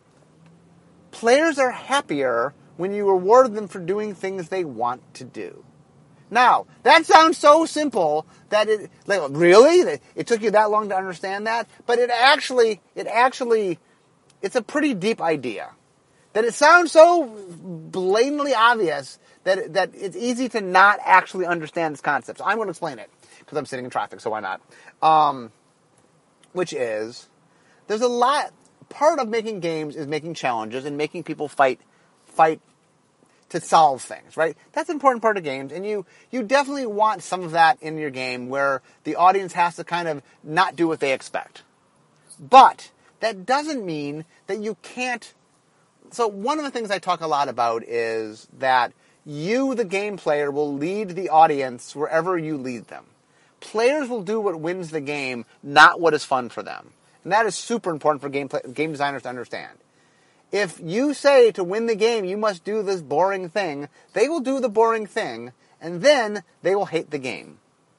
players are happier when you reward them for doing things they want to do. Now, that sounds so simple that it, like, really? It took you that long to understand that? But it actually, it actually, it's a pretty deep idea. That it sounds so blatantly obvious that that it's easy to not actually understand this concept. So I'm going to explain it, because I'm sitting in traffic, so why not? Um, which is, there's a lot, part of making games is making challenges and making people fight, fight to solve things, right? That's an important part of games, and you, you definitely want some of that in your game where the audience has to kind of not do what they expect. But that doesn't mean that you can't. So one of the things I talk a lot about is that you, the game player, will lead the audience wherever you lead them. Players will do what wins the game, not what is fun for them. And that is super important for game play, game designers to understand. If you say to win the game, you must do this boring thing, they will do the boring thing, and then they will hate the game.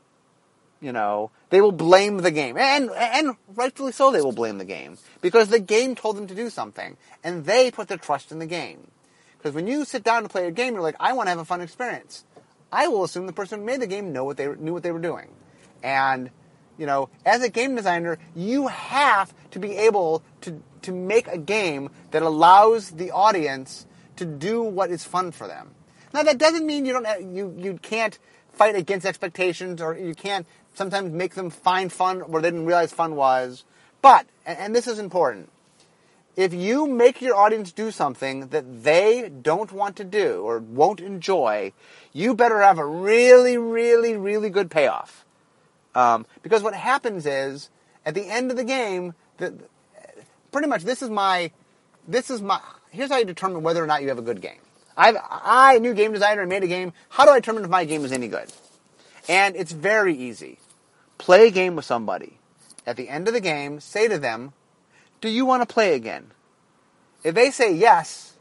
You know, they will blame the game. And, and rightfully so, they will blame the game. Because the game told them to do something. And they put their trust in the game. Because when you sit down to play a game, you're like, I want to have a fun experience. I will assume the person who made the game know what they knew what they were doing. And, you know, as a game designer, you have to be able to, to make a game that allows the audience to do what is fun for them. Now, that doesn't mean you don't have, you you can't fight against expectations, or you can't sometimes make them find fun where they didn't realize fun was. But, and, and this is important, if you make your audience do something that they don't want to do or won't enjoy, you better have a really, really, really good payoff. Um, because what happens is, at the end of the game, the, pretty much this is my, this is my, here's how you determine whether or not you have a good game. I've, I, a new game designer, and made a game. How do I determine if my game is any good? And it's very easy. Play a game with somebody. At the end of the game, say to them, do you want to play again? If they say yes,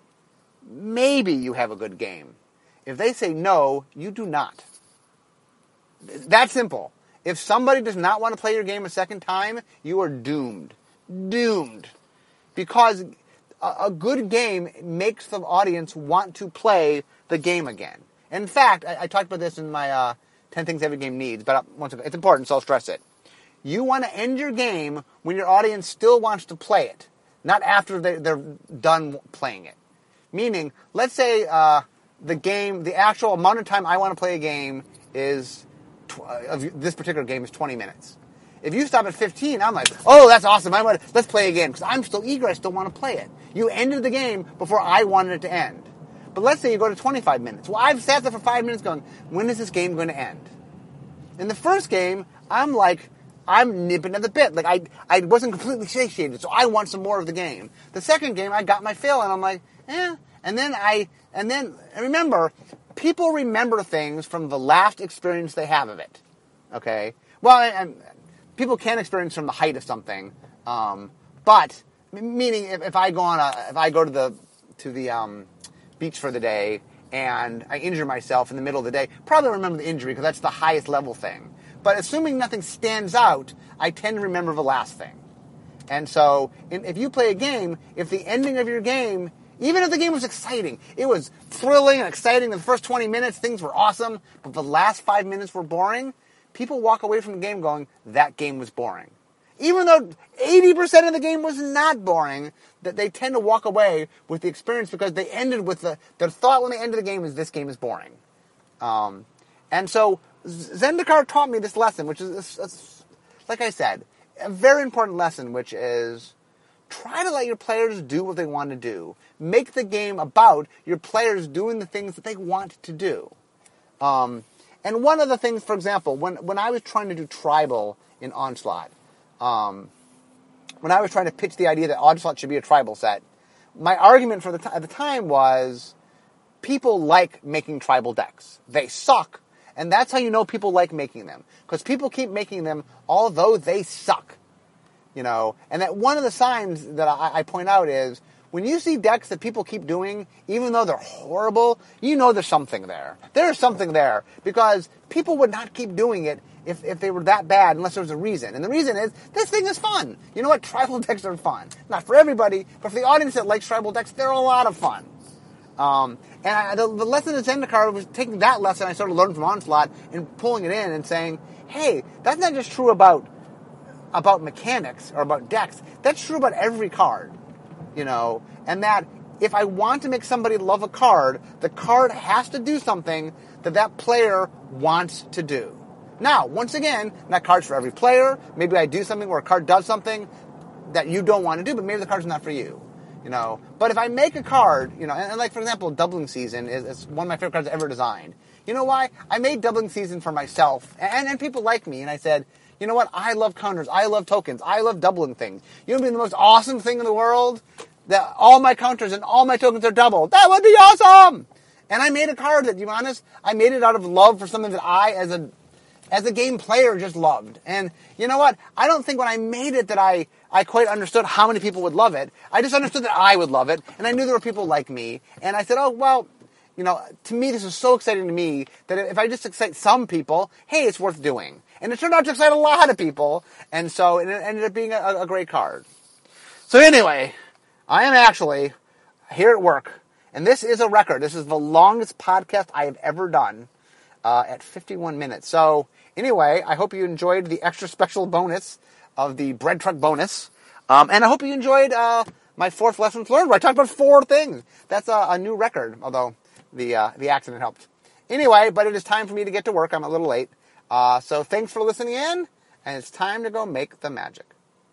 maybe you have a good game. If they say no, you do not. That simple. If somebody does not want to play your game a second time, you are doomed. Doomed. Because a, a good game makes the audience want to play the game again. In fact, I, I talked about this in my uh, ten Things Every Game Needs, but once again, it's important, so I'll stress it. You want to end your game when your audience still wants to play it, not after they, they're done playing it. Meaning, let's say uh, the game, the actual amount of time I want to play a game is, tw- of this particular game is twenty minutes. If you stop at fifteen, I'm like, oh, that's awesome. I want to, let's play again, because I'm still eager. I still want to play it. You ended the game before I wanted it to end. But let's say you go to twenty-five minutes. Well, I've sat there for five minutes going, when is this game going to end? In the first game, I'm like, I'm nipping at the bit. Like, I I wasn't completely satiated, so I want some more of the game. The second game, I got my fill, and I'm like, eh. And then I, and then, and remember, people remember things from the last experience they have of it. Okay? Well, and, and people can experience from the height of something, um, but, meaning if, if I go on a, if I go to the, to the, um, beach for the day, and I injure myself in the middle of the day, probably remember the injury, because that's the highest level thing. But assuming nothing stands out, I tend to remember the last thing. And so, in, if you play a game, if the ending of your game, even if the game was exciting, it was thrilling and exciting, the first twenty minutes, things were awesome, but the last five minutes were boring, people walk away from the game going, that game was boring. Even though eighty percent of the game was not boring, that they tend to walk away with the experience because they ended with the, their thought when they ended the game is, this game is boring. Um, and so, Zendikar taught me this lesson, which is, is, like I said, a very important lesson, which is try to let your players do what they want to do. Make the game about your players doing the things that they want to do. Um, and one of the things, for example, when, when I was trying to do tribal in Onslaught, um, when I was trying to pitch the idea that Onslaught should be a tribal set, my argument for the t- at the time was people like making tribal decks. They suck, and that's how you know people like making them, because people keep making them although they suck. You know, and that one of the signs that I, I point out is when you see decks that people keep doing, even though they're horrible, you know there's something there. There's something there, because people would not keep doing it if, if they were that bad unless there was a reason. And the reason is, this thing is fun. You know what? Tribal decks are fun. Not for everybody, but for the audience that likes tribal decks, they're a lot of fun. Um, and I, the, the lesson in Zendikar was taking that lesson I sort of learned from Onslaught and pulling it in and saying, hey, that's not just true about about mechanics or about decks. That's true about every card, you know, and that if I want to make somebody love a card, the card has to do something that that player wants to do. Now, once again, not cards for every player. Maybe I do something where a card does something that you don't want to do, but maybe the card's not for you, you know. But if I make a card, you know, and, and like, for example, Doubling Season is, is one of my favorite cards ever designed. You know why? I made Doubling Season for myself, and, and people like me, and I said, you know what? I love counters. I love tokens. I love doubling things. You know what would be the most awesome thing in the world? That all my counters and all my tokens are doubled. That would be awesome! And I made a card that, to be honest, I made it out of love for something that I, as a as a game player, just loved. And you know what? I don't think when I made it that I, I quite understood how many people would love it. I just understood that I would love it, and I knew there were people like me. And I said, oh, well, you know, to me, this is so exciting to me that if I just excite some people, hey, it's worth doing. And it turned out to excite a lot of people, and so it ended up being a, a great card. So anyway, I am actually here at work, and this is a record. This is the longest podcast I have ever done, uh, at fifty-one minutes. So anyway, I hope you enjoyed the extra special bonus of the bread truck bonus, um, and I hope you enjoyed uh, my fourth lessons learned, where I talked about four things. That's a, a new record, although the uh, the accident helped. Anyway, but it is time for me to get to work. I'm a little late. Uh, so thanks for listening in, and it's time to go make the magic.